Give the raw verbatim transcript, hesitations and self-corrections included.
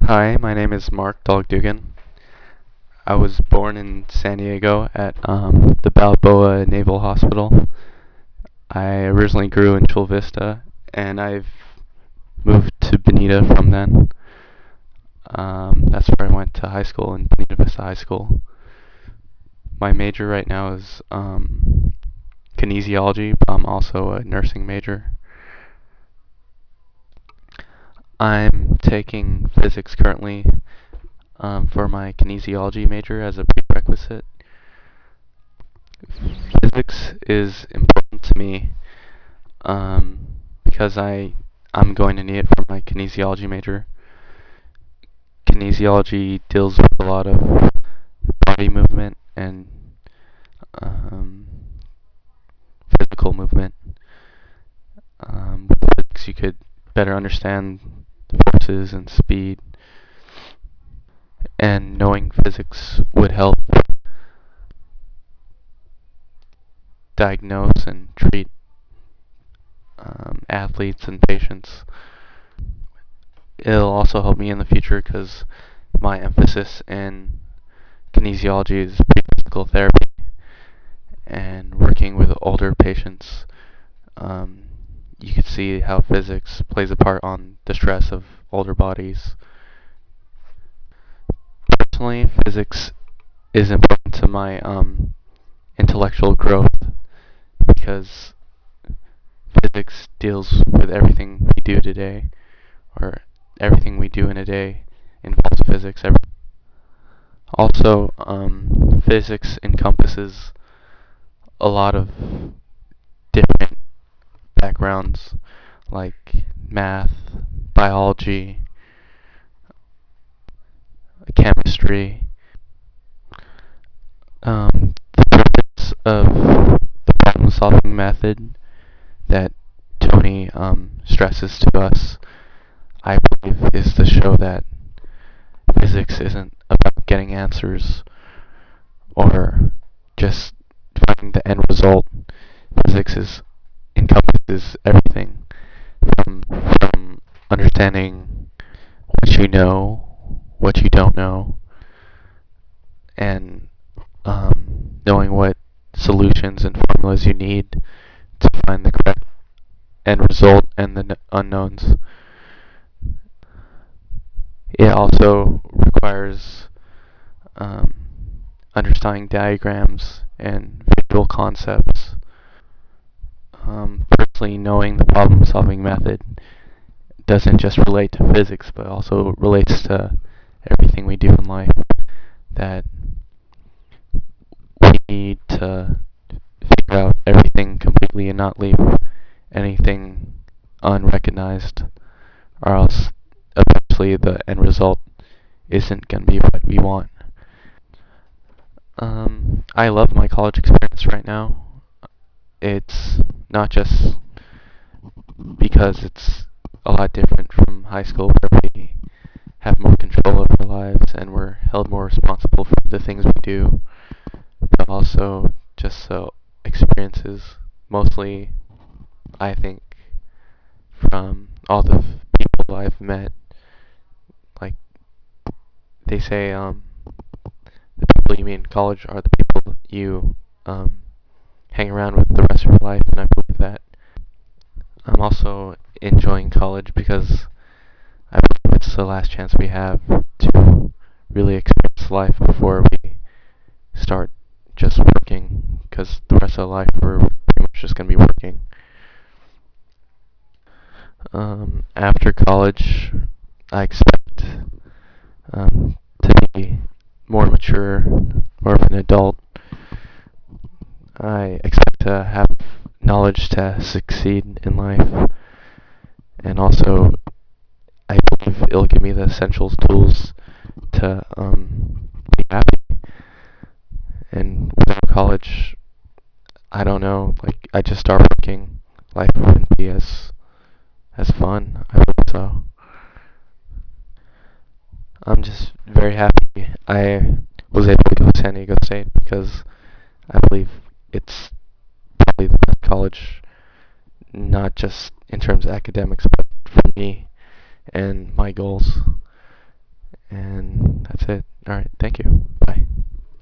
Hi, my name is Mark Dogdugan. I was born in San Diego at um, the Balboa Naval Hospital. I originally grew in Chula Vista, and I've moved to Bonita from then. Um, that's where I went to high school, in Bonita Vista High School. My major right now is um, kinesiology, but I'm also a nursing major. I'm taking physics currently um, for my kinesiology major as a prerequisite. Physics is important to me um, because I I'm going to need it for my kinesiology major. Kinesiology deals with a lot of body movement and um, physical movement. Um, with physics, you could better understand forces and speed, and knowing physics would help diagnose and treat um, athletes and patients. It'll also help me in the future because my emphasis in kinesiology is physical therapy and working with older patients. Um, you can see how physics plays a part on the stress of older bodies. Personally, physics is important to my um, intellectual growth because physics deals with everything we do today, or everything we do in a day involves physics. Also, um, physics encompasses a lot of different backgrounds like math, biology, chemistry. Um, the purpose of the problem solving method that Tony um, stresses to us, I believe, is to show that physics isn't about getting answers or just finding the end result. Physics is encompasses everything from from understanding what you know, what you don't know, and um, knowing what solutions and formulas you need to find the correct end result and the unknowns. It also requires um, understanding diagrams and visual concepts. Um, personally, knowing the problem solving method doesn't just relate to physics, but also relates to everything we do in life. That we need to figure out everything completely and not leave anything unrecognized, or else eventually the end result isn't going to be what we want. Um, I love my college experience right now. It's not just because it's a lot different from high school where we have more control over our lives and we're held more responsible for the things we do, but also just so experiences, mostly I think from all the f- people I've met. Like they say, um, the people you meet in college are the people you um, hang around with the rest of your life, and I believe that. I'm also enjoying college because I believe it's the last chance we have to really experience life before we start just working, because the rest of life we're pretty much just going to be working. Um, after college, I expect um, to be more mature, more of an adult. I expect to have knowledge to succeed in life, and also I believe it'll give me the essential tools to um, be happy. And without college, I don't know. Like I just start working, life wouldn't be as as fun. I hope so. I'm just very happy I was able to go to San Diego State because I believe it's probably the best college, not just in terms of academics, but for me and my goals. And that's it. Alright, thank you.